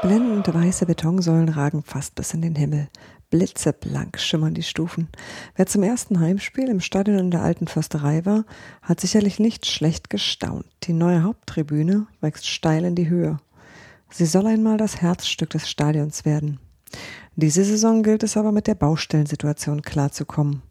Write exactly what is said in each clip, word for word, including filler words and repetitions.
Blendend weiße Betonsäulen ragen fast bis in den Himmel. Blitzeblank schimmern die Stufen. Wer zum ersten Heimspiel im Stadion in der Alten Försterei war, hat sicherlich nicht schlecht gestaunt. Die neue Haupttribüne wächst steil in die Höhe. Sie soll einmal das Herzstück des Stadions werden. Diese Saison gilt es aber mit der Baustellensituation klarzukommen.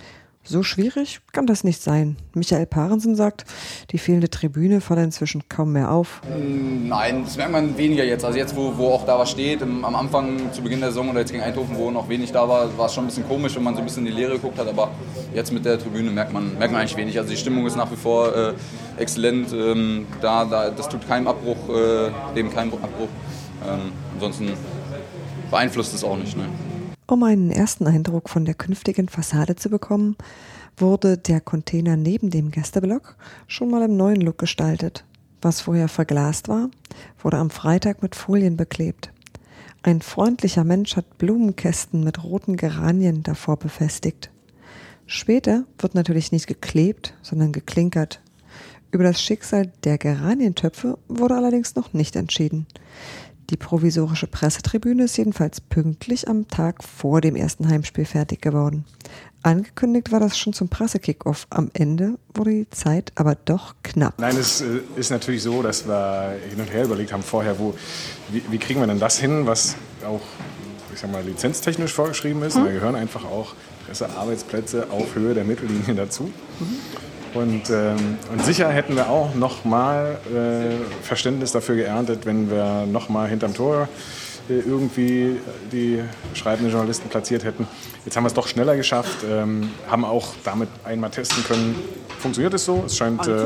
So schwierig kann das nicht sein. Michael Parensen sagt, die fehlende Tribüne fällt inzwischen kaum mehr auf. Nein, das merkt man weniger jetzt. Also jetzt, wo, wo auch da was steht, am Anfang, zu Beginn der Saison oder jetzt gegen Eindhoven, wo noch wenig da war, war es schon ein bisschen komisch, wenn man so ein bisschen in die Leere geguckt hat. Aber jetzt mit der Tribüne merkt man, merkt man eigentlich wenig. Also die Stimmung ist nach wie vor äh, exzellent. Ähm, da, da, das tut keinem Abbruch, äh, dem keinen Abbruch. Ähm, ansonsten beeinflusst es auch nicht. Ne? Um einen ersten Eindruck von der künftigen Fassade zu bekommen, wurde der Container neben dem Gästeblock schon mal im neuen Look gestaltet. Was vorher verglast war, wurde am Freitag mit Folien beklebt. Ein freundlicher Mensch hat Blumenkästen mit roten Geranien davor befestigt. Später wird natürlich nicht geklebt, sondern geklinkert. Über das Schicksal der Geranientöpfe wurde allerdings noch nicht entschieden. Die provisorische Pressetribüne ist jedenfalls pünktlich am Tag vor dem ersten Heimspiel fertig geworden. Angekündigt war das schon zum Pressekickoff. Am Ende wurde die Zeit aber doch knapp. Nein, es ist natürlich so, dass wir hin und her überlegt haben vorher, wo, wie, wie kriegen wir denn das hin, was auch, ich sag mal, lizenztechnisch vorgeschrieben ist. Hm. Da gehören einfach auch Pressearbeitsplätze auf Höhe der Mittellinie dazu. Mhm. Und, ähm, und sicher hätten wir auch noch mal äh, Verständnis dafür geerntet, wenn wir noch mal hinterm Tor äh, irgendwie die schreibenden Journalisten platziert hätten. Jetzt haben wir es doch schneller geschafft, ähm, haben auch damit einmal testen können. Funktioniert es so? Es scheint äh, äh,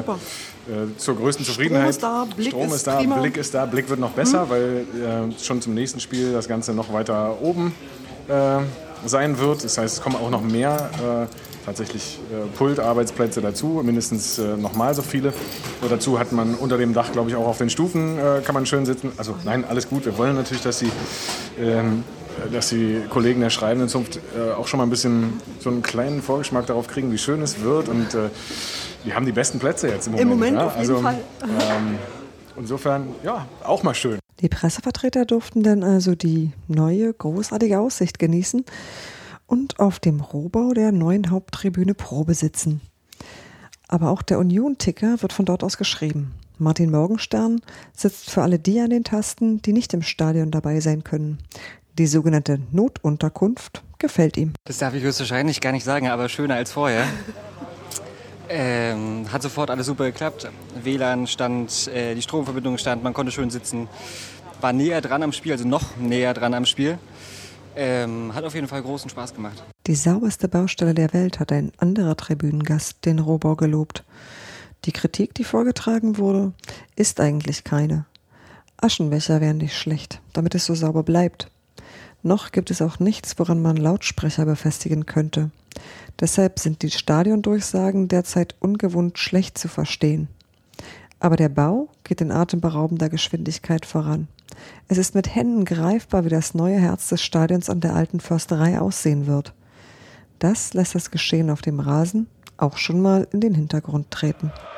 zur größten Zufriedenheit. Strom ist da, Blick, Strom ist ist da prima. Blick ist da, Blick wird noch besser, mhm. weil äh, schon zum nächsten Spiel das Ganze noch weiter oben äh, sein wird. Das heißt, es kommen auch noch mehr äh, tatsächlich äh, Pultarbeitsplätze dazu, mindestens äh, noch mal so viele. Und dazu hat man unter dem Dach, glaube ich, auch auf den Stufen äh, kann man schön sitzen. Also nein, alles gut. Wir wollen natürlich, dass die, ähm, dass die Kollegen der schreibenden Zunft äh, auch schon mal ein bisschen so einen kleinen Vorgeschmack darauf kriegen, wie schön es wird. Und äh, wir haben die besten Plätze jetzt im Moment. Im Moment ja? auf jeden also, Fall. Ähm, insofern, ja, auch mal schön. Die Pressevertreter durften dann also die neue, großartige Aussicht genießen und auf dem Rohbau der neuen Haupttribüne Probe sitzen. Aber auch der Union-Ticker wird von dort aus geschrieben. Martin Morgenstern sitzt für alle die an den Tasten, die nicht im Stadion dabei sein können. Die sogenannte Notunterkunft gefällt ihm. Das darf ich höchstwahrscheinlich gar nicht sagen, aber schöner als vorher. ähm, hat sofort alles super geklappt. W L A N stand, äh, die Stromverbindung stand, man konnte schön sitzen. War näher dran am Spiel, also noch näher dran am Spiel. Ähm, hat auf jeden Fall großen Spaß gemacht. Die sauberste Baustelle der Welt hat ein anderer Tribünengast den Rohbau gelobt. Die Kritik, die vorgetragen wurde, ist eigentlich keine. Aschenbecher wären nicht schlecht, damit es so sauber bleibt. Noch gibt es auch nichts, woran man Lautsprecher befestigen könnte. Deshalb sind die Stadiondurchsagen derzeit ungewohnt schlecht zu verstehen. Aber der Bau geht in atemberaubender Geschwindigkeit voran. Es ist mit Händen greifbar, wie das neue Herz des Stadions an der Alten Försterei aussehen wird. Das lässt das Geschehen auf dem Rasen auch schon mal in den Hintergrund treten.